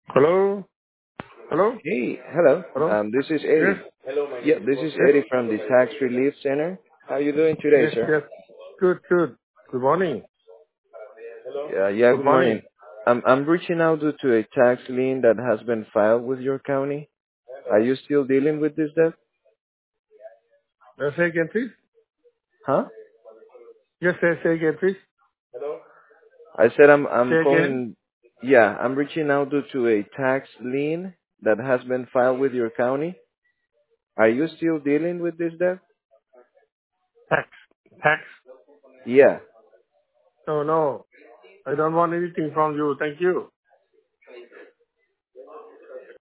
Hello? Hello? Hey, hello. Hello? This is Yes? Eddie. Yeah, this is Yes? Eddie from the Tax Relief Center. How you doing today, Yes, sir? yes. Good, good. Good morning. Yeah, Good good morning. morning. I'm reaching out due to a tax lien that has been filed with your county. Are you still dealing with this debt? Say again, please. Huh? Yes, say again, please. I said I'm Say again. calling. Yeah, I'm reaching out due to a tax lien that has been filed with your county. Are you still dealing with this debt? Tax. Tax. Yeah. No, no. I don't want anything from you. Thank you.